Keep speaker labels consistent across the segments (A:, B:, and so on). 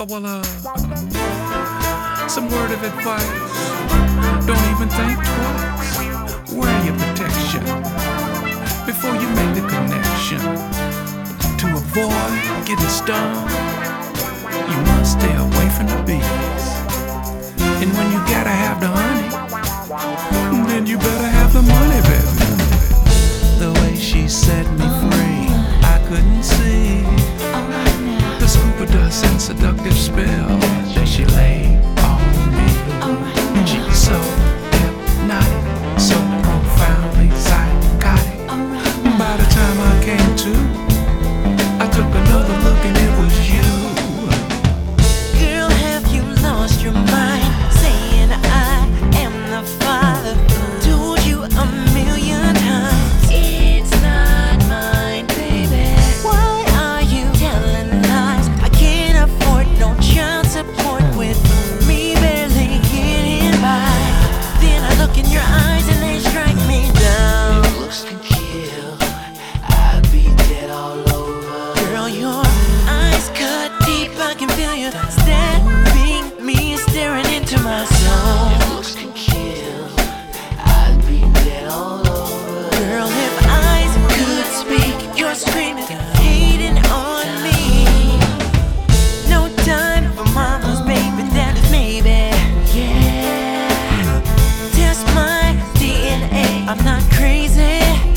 A: Some word of advice. Don't even think twice. Wear your protection before you make the connection. To avoid getting stung, you must stay away from the bees. And when you gotta have the honey, then you better have the money, baby. The way she set me free, I couldn't see the scuba dust and seductive spell that she laid on me. And she was so hypnotic, so profoundly psychotic. By the time I came to, I took another look and it was you.
B: Girl, have you lost your mind? Saying I am the father. Told you a million times. It's not mine, baby. Why are you telling lies? I can't afford no child support with me barely getting by. Then I look in your eyes and they strike me down.
C: Your looks can kill, I'd be dead all over.
B: Girl, your eyes cut deep, I can feel you stabbing me, staring into my soul.
C: Your looks can kill, I'd be dead all over.
B: Girl, if eyes could speak, you're screaming, hating on me. No time for mamas, baby, that is maybe. Yeah, test my DNA, I'm not crazy.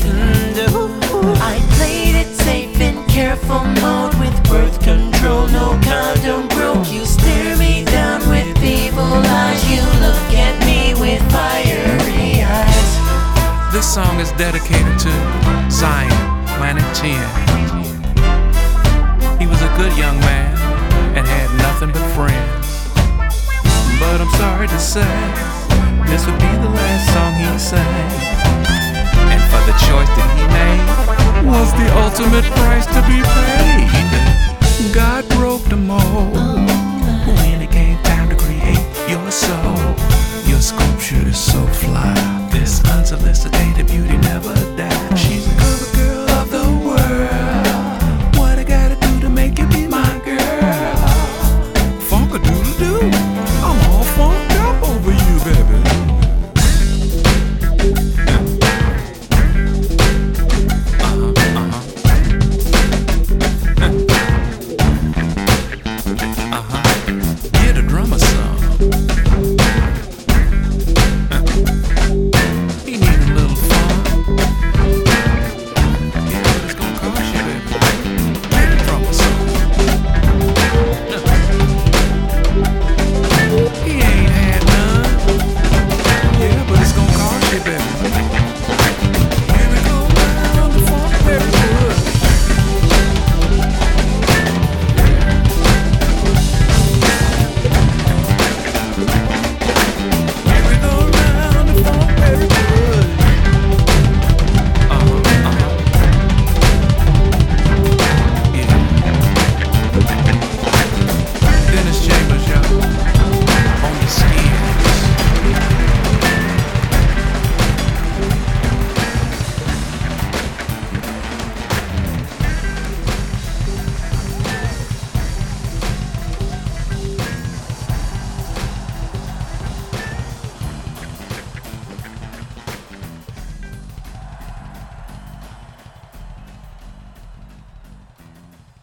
B: I played it safe in careful mode with birth control, no condom broke. You stare me down with evil eyes, you look at me with fiery eyes.
A: This song is dedicated to Zion, Planet 10. He was a good young man and had nothing but friends. But I'm sorry to say, this would be the last song he sang. And for the choice that he made was the ultimate price to be paid. God broke the mold when it came time to create your soul. Your sculpture is so fly. This unsolicited beauty never dies.